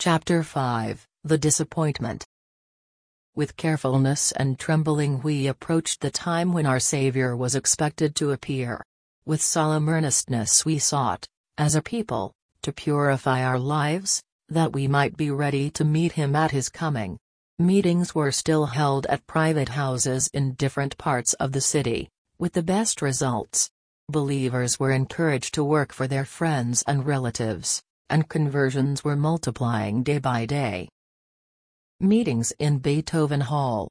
Chapter 5, The Disappointment. With carefulness and trembling we approached the time when our Savior was expected to appear. With solemn earnestness we sought, as a people, to purify our lives, that we might be ready to meet Him at His coming. Meetings were still held at private houses in different parts of the city, with the best results. Believers were encouraged to work for their friends and relatives, and conversions were multiplying day by day. Meetings in Beethoven Hall.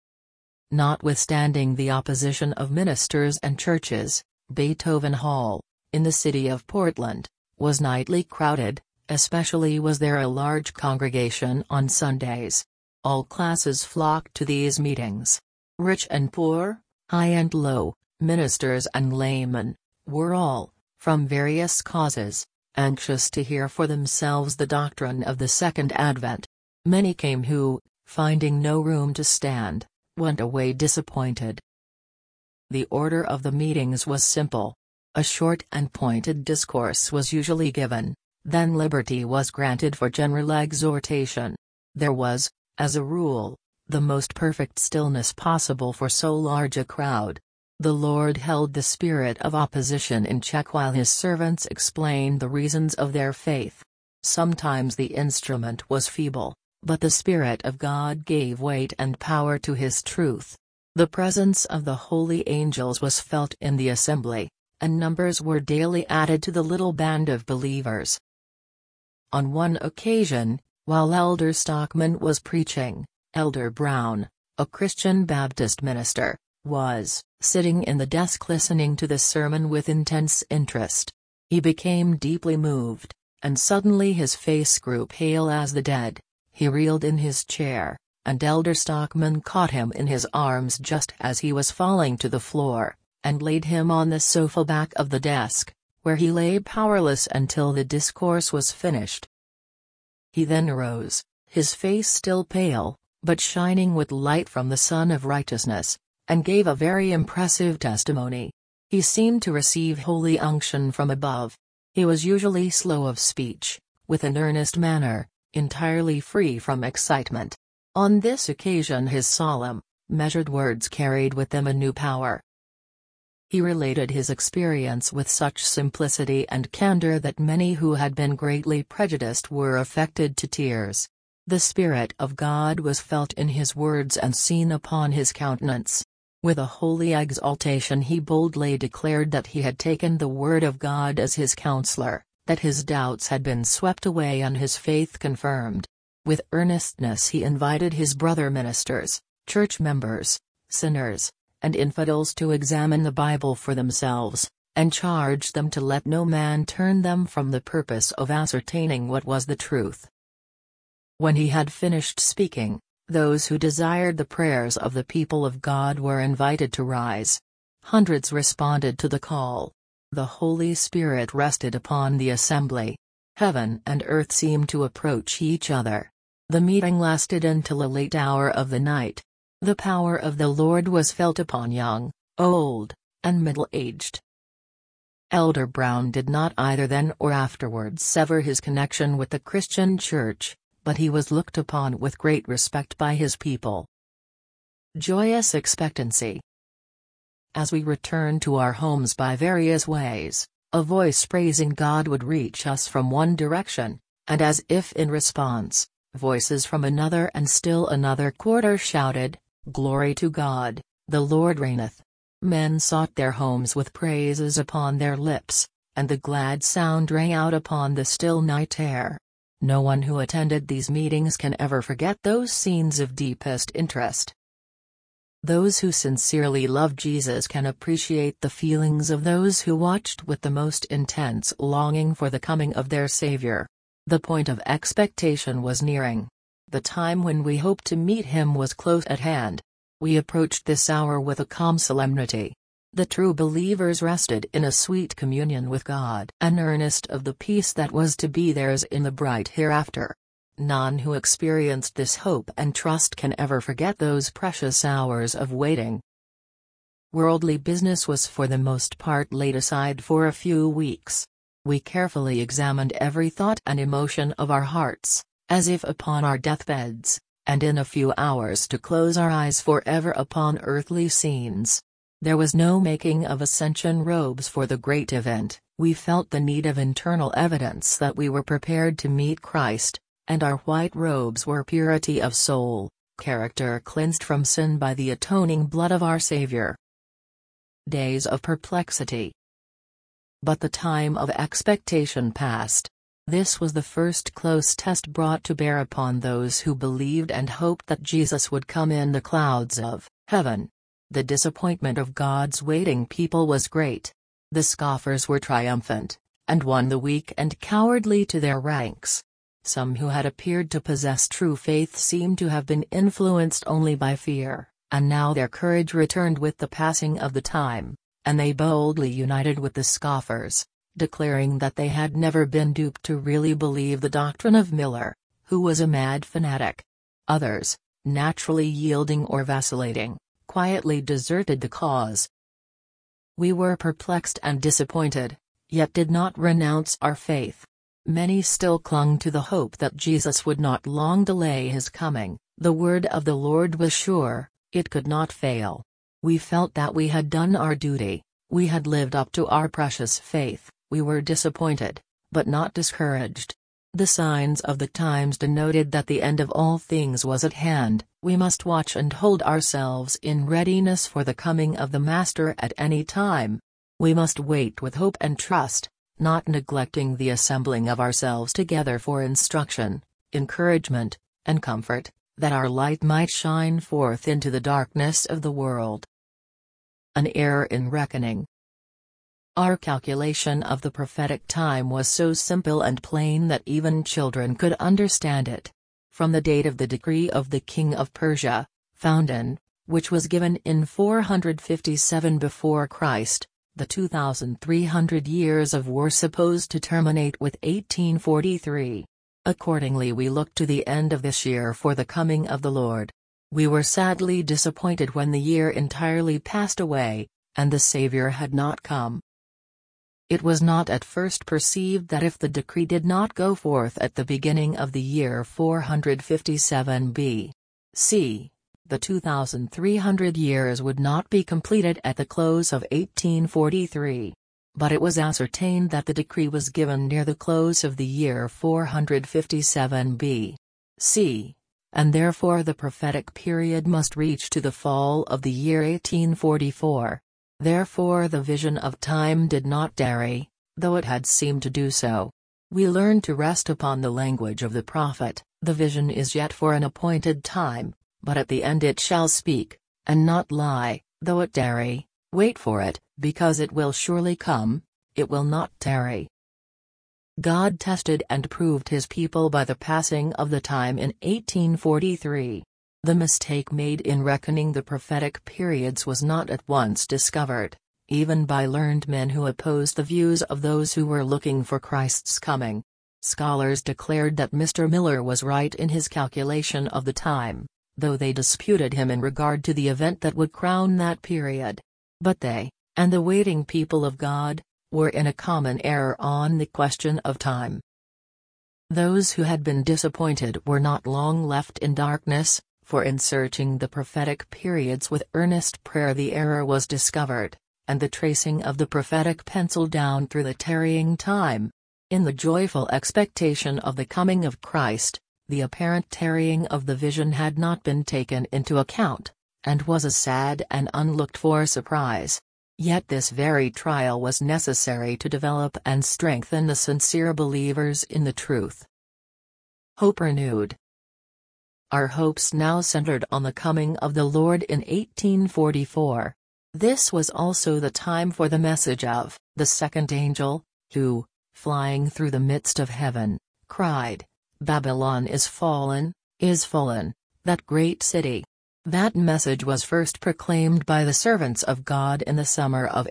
Notwithstanding the opposition of ministers and churches, Beethoven Hall, in the city of Portland, was nightly crowded, especially was there a large congregation on Sundays. All classes flocked to these meetings. Rich and poor, high and low, ministers and laymen, were all, from various causes, anxious to hear for themselves the doctrine of the Second Advent. Many came who, finding no room to stand, went away disappointed. The order of the meetings was simple. A short and pointed discourse was usually given, then liberty was granted for general exhortation. There was, as a rule, the most perfect stillness possible for so large a crowd. The Lord held the spirit of opposition in check while His servants explained the reasons of their faith. Sometimes the instrument was feeble, but the Spirit of God gave weight and power to His truth. The presence of the holy angels was felt in the assembly, and numbers were daily added to the little band of believers. On one occasion, while Elder Stockman was preaching, Elder Brown, a Christian Baptist minister, was sitting in the desk listening to the sermon with intense interest. He became deeply moved, and suddenly his face grew pale as the dead. He reeled in his chair, and Elder Stockman caught him in his arms just as he was falling to the floor, and laid him on the sofa back of the desk, where he lay powerless until the discourse was finished. He then arose, his face still pale, but shining with light from the Sun of Righteousness, and gave a very impressive testimony. He seemed to receive holy unction from above. He was usually slow of speech, with an earnest manner, entirely free from excitement. On this occasion his solemn, measured words carried with them a new power. He related his experience with such simplicity and candor that many who had been greatly prejudiced were affected to tears. The Spirit of God was felt in his words and seen upon his countenance. With a holy exaltation he boldly declared that he had taken the Word of God as his counselor, that his doubts had been swept away and his faith confirmed. With earnestness he invited his brother ministers, church members, sinners, and infidels to examine the Bible for themselves, and charged them to let no man turn them from the purpose of ascertaining what was the truth. When he had finished speaking, those who desired the prayers of the people of God were invited to rise. Hundreds responded to the call. The Holy Spirit rested upon the assembly. Heaven and earth seemed to approach each other. The meeting lasted until a late hour of the night. The power of the Lord was felt upon young, old, and middle-aged. Elder Brown did not either then or afterwards sever his connection with the Christian Church, but he was looked upon with great respect by his people. Joyous expectancy. As we returned to our homes by various ways, a voice praising God would reach us from one direction, and as if in response, voices from another and still another quarter shouted, "Glory to God, the Lord reigneth." Men sought their homes with praises upon their lips, and the glad sound rang out upon the still night air. No one who attended these meetings can ever forget those scenes of deepest interest. Those who sincerely love Jesus can appreciate the feelings of those who watched with the most intense longing for the coming of their Savior. The point of expectation was nearing. The time when we hoped to meet Him was close at hand. We approached this hour with a calm solemnity. The true believers rested in a sweet communion with God and earnest of the peace that was to be theirs in the bright hereafter. None who experienced this hope and trust can ever forget those precious hours of waiting. Worldly business was for the most part laid aside for a few weeks. We carefully examined every thought and emotion of our hearts, as if upon our deathbeds, and in a few hours to close our eyes forever upon earthly scenes. There was no making of ascension robes for the great event. We felt the need of internal evidence that we were prepared to meet Christ, and our white robes were purity of soul, character cleansed from sin by the atoning blood of our Savior. Days of perplexity. But the time of expectation passed. This was the first close test brought to bear upon those who believed and hoped that Jesus would come in the clouds of heaven. The disappointment of God's waiting people was great. The scoffers were triumphant, and won the weak and cowardly to their ranks. Some who had appeared to possess true faith seemed to have been influenced only by fear, and now their courage returned with the passing of the time, and they boldly united with the scoffers, declaring that they had never been duped to really believe the doctrine of Miller, who was a mad fanatic. Others, naturally yielding or vacillating, quietly deserted the cause. We were perplexed and disappointed, yet did not renounce our faith. Many still clung to the hope that Jesus would not long delay his coming. The word of the Lord was sure, it could not fail. We felt that we had done our duty, we had lived up to our precious faith. We were disappointed, but not discouraged. The signs of the times denoted that the end of all things was at hand. We must watch and hold ourselves in readiness for the coming of the Master at any time. We must wait with hope and trust, not neglecting the assembling of ourselves together for instruction, encouragement, and comfort, that our light might shine forth into the darkness of the world. An error in reckoning. Our calculation of the prophetic time was so simple and plain that even children could understand it. From the date of the decree of the king of Persia, Fountain, which was given in 457 before Christ, the 2,300 years of war supposed to terminate with 1843. Accordingly we looked to the end of this year for the coming of the Lord. We were sadly disappointed when the year entirely passed away, and the Savior had not come. It was not at first perceived that if the decree did not go forth at the beginning of the year 457 B.C., the 2,300 years would not be completed at the close of 1843. But it was ascertained that the decree was given near the close of the year 457 B.C., and therefore the prophetic period must reach to the fall of the year 1844. Therefore the vision of time did not tarry, though it had seemed to do so. We learn to rest upon the language of the prophet. The vision is yet for an appointed time, but at the end it shall speak, and not lie. Though it tarry, wait for it, because it will surely come, it will not tarry. God tested and proved his people by the passing of the time in 1843. The mistake made in reckoning the prophetic periods was not at once discovered, even by learned men who opposed the views of those who were looking for Christ's coming. Scholars declared that Mr. Miller was right in his calculation of the time, though they disputed him in regard to the event that would crown that period. But they, and the waiting people of God, were in a common error on the question of time. Those who had been disappointed were not long left in darkness, for in searching the prophetic periods with earnest prayer the error was discovered, and the tracing of the prophetic pencil down through the tarrying time. In the joyful expectation of the coming of Christ, the apparent tarrying of the vision had not been taken into account, and was a sad and unlooked-for surprise. Yet this very trial was necessary to develop and strengthen the sincere believers in the truth. Hope renewed. Our hopes now centered on the coming of the Lord in 1844. This was also the time for the message of the second angel, who, flying through the midst of heaven, cried, "Babylon is fallen, that great city." That message was first proclaimed by the servants of God in the summer of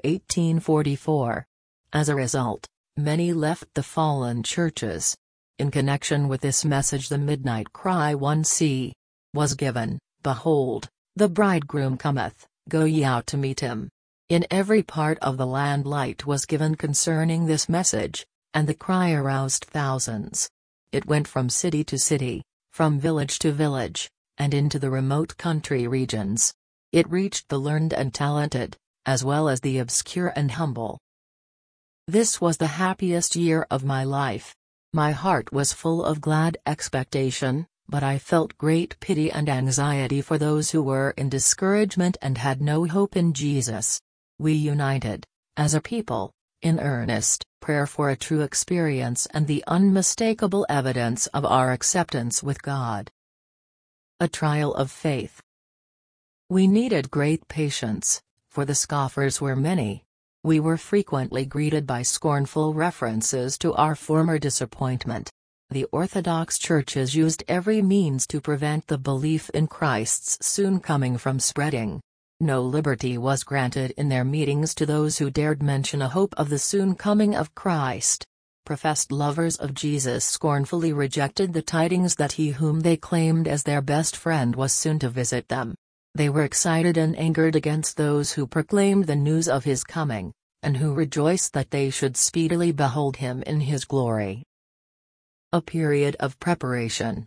1844. As a result, many left the fallen churches. In connection with this message the midnight cry 1c was given, "Behold, the bridegroom cometh, go ye out to meet him." In every part of the land light was given concerning this message, and the cry aroused thousands. It went from city to city, from village to village, and into the remote country regions. It reached the learned and talented, as well as the obscure and humble. This was the happiest year of my life. My heart was full of glad expectation, but I felt great pity and anxiety for those who were in discouragement and had no hope in Jesus. We united, as a people, in earnest prayer for a true experience and the unmistakable evidence of our acceptance with God. A trial of faith. We needed great patience, for the scoffers were many. We were frequently greeted by scornful references to our former disappointment. The Orthodox churches used every means to prevent the belief in Christ's soon coming from spreading. No liberty was granted in their meetings to those who dared mention a hope of the soon coming of Christ. Professed lovers of Jesus scornfully rejected the tidings that he whom they claimed as their best friend was soon to visit them. They were excited and angered against those who proclaimed the news of his coming, and who rejoiced that they should speedily behold him in his glory. A period of preparation.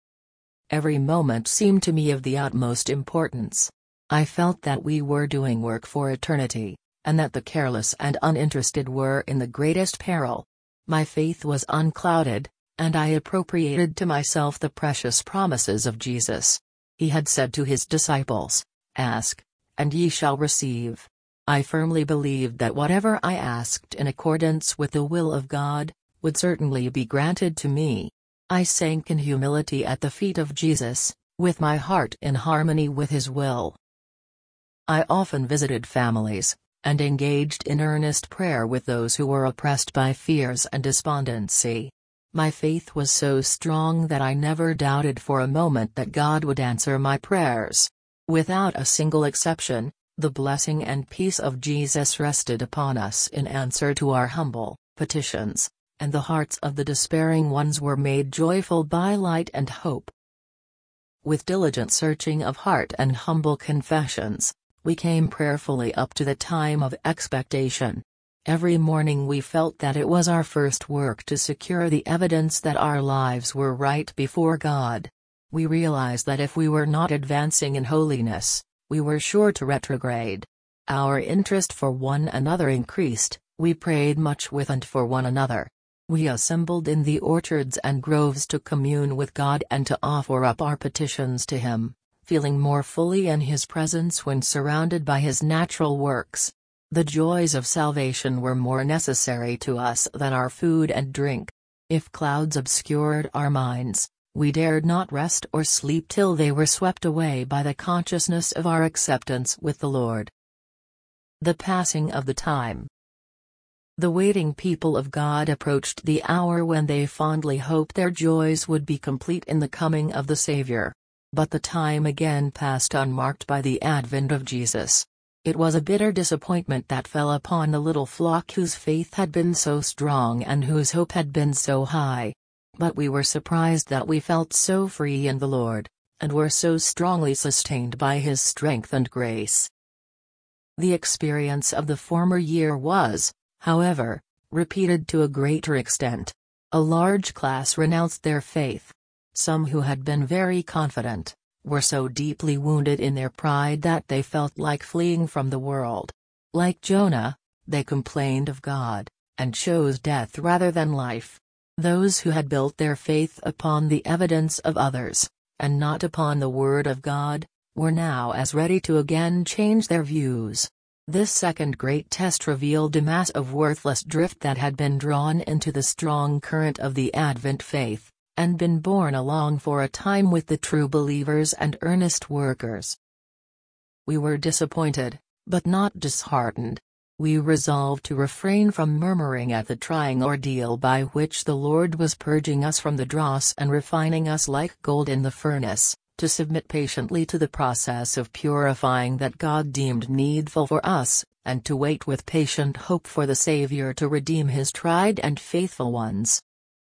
Every moment seemed to me of the utmost importance. I felt that we were doing work for eternity, and that the careless and uninterested were in the greatest peril. My faith was unclouded, and I appropriated to myself the precious promises of Jesus. He had said to his disciples, "Ask, and ye shall receive." I firmly believed that whatever I asked in accordance with the will of God, would certainly be granted to me. I sank in humility at the feet of Jesus, with my heart in harmony with his will. I often visited families, and engaged in earnest prayer with those who were oppressed by fears and despondency. My faith was so strong that I never doubted for a moment that God would answer my prayers. Without a single exception, the blessing and peace of Jesus rested upon us in answer to our humble petitions, and the hearts of the despairing ones were made joyful by light and hope. With diligent searching of heart and humble confessions, we came prayerfully up to the time of expectation. Every morning we felt that it was our first work to secure the evidence that our lives were right before God. We realized that if we were not advancing in holiness, we were sure to retrograde. Our interest for one another increased, we prayed much with and for one another. We assembled in the orchards and groves to commune with God and to offer up our petitions to him, feeling more fully in his presence when surrounded by his natural works. The joys of salvation were more necessary to us than our food and drink. If clouds obscured our minds, we dared not rest or sleep till they were swept away by the consciousness of our acceptance with the Lord. The passing of the time. The waiting people of God approached the hour when they fondly hoped their joys would be complete in the coming of the Savior. But the time again passed unmarked by the advent of Jesus. It was a bitter disappointment that fell upon the little flock whose faith had been so strong and whose hope had been so high. But we were surprised that we felt so free in the Lord, and were so strongly sustained by his strength and grace. The experience of the former year was, however, repeated to a greater extent. A large class renounced their faith. Some who had been very confident, were so deeply wounded in their pride that they felt like fleeing from the world. Like Jonah, they complained of God, and chose death rather than life. Those who had built their faith upon the evidence of others, and not upon the word of God, were now as ready to again change their views. This second great test revealed a mass of worthless drift that had been drawn into the strong current of the Advent faith, and been borne along for a time with the true believers and earnest workers. We were disappointed, but not disheartened. We resolved to refrain from murmuring at the trying ordeal by which the Lord was purging us from the dross and refining us like gold in the furnace, to submit patiently to the process of purifying that God deemed needful for us, and to wait with patient hope for the Savior to redeem his tried and faithful ones.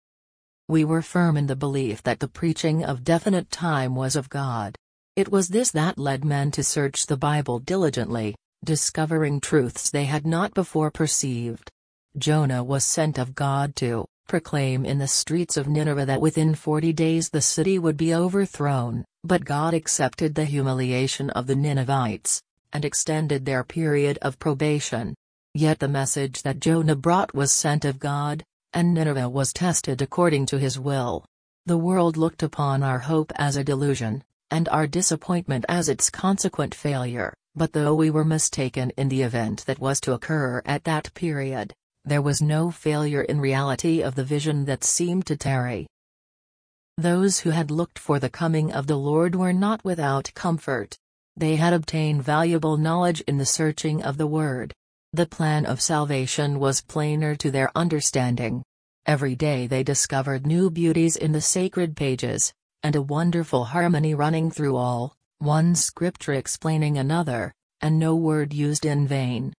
We were firm in the belief that the preaching of definite time was of God. It was this that led men to search the Bible diligently, discovering truths they had not before perceived. Jonah was sent of God to proclaim in the streets of Nineveh that within 40 days the city would be overthrown, but God accepted the humiliation of the Ninevites, and extended their period of probation. Yet the message that Jonah brought was sent of God, and Nineveh was tested according to his will. The world looked upon our hope as a delusion, and our disappointment as its consequent failure, but though we were mistaken in the event that was to occur at that period, there was no failure in reality of the vision that seemed to tarry. Those who had looked for the coming of the Lord were not without comfort. They had obtained valuable knowledge in the searching of the Word. The plan of salvation was plainer to their understanding. Every day they discovered new beauties in the sacred pages, and a wonderful harmony running through all, one scripture explaining another, and no word used in vain.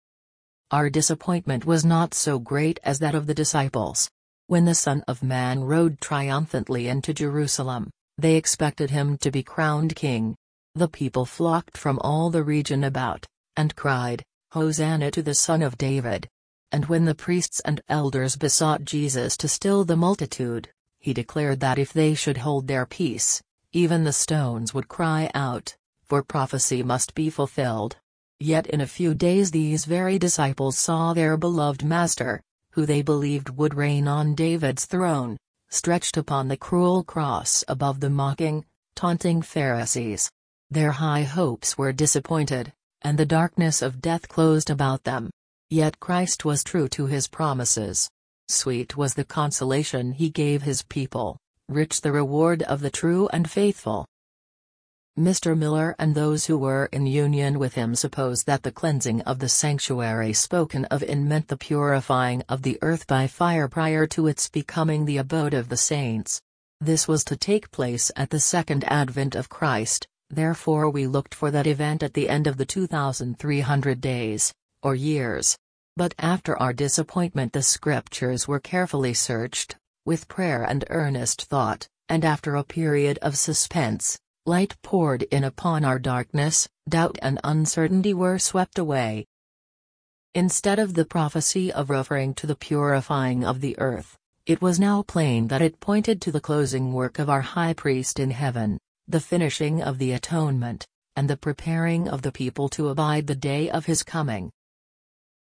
Our disappointment was not so great as that of the disciples. When the Son of Man rode triumphantly into Jerusalem, they expected him to be crowned king. The people flocked from all the region about, and cried, "Hosanna to the Son of David." And when the priests and elders besought Jesus to still the multitude, he declared that if they should hold their peace, even the stones would cry out, for prophecy must be fulfilled. Yet in a few days these very disciples saw their beloved Master, who they believed would reign on David's throne, stretched upon the cruel cross above the mocking, taunting Pharisees. Their high hopes were disappointed, and the darkness of death closed about them. Yet Christ was true to his promises. Sweet was the consolation he gave his people, rich the reward of the true and faithful. Mr. Miller and those who were in union with him supposed that the cleansing of the sanctuary spoken of in meant the purifying of the earth by fire prior to its becoming the abode of the saints. This was to take place at the second advent of Christ, therefore we looked for that event at the end of the 2,300 days, or years. But after our disappointment the scriptures were carefully searched, with prayer and earnest thought, and after a period of suspense, light poured in upon our darkness, doubt and uncertainty were swept away. Instead of the prophecy of referring to the purifying of the earth, it was now plain that it pointed to the closing work of our High Priest in heaven, the finishing of the atonement, and the preparing of the people to abide the day of his coming.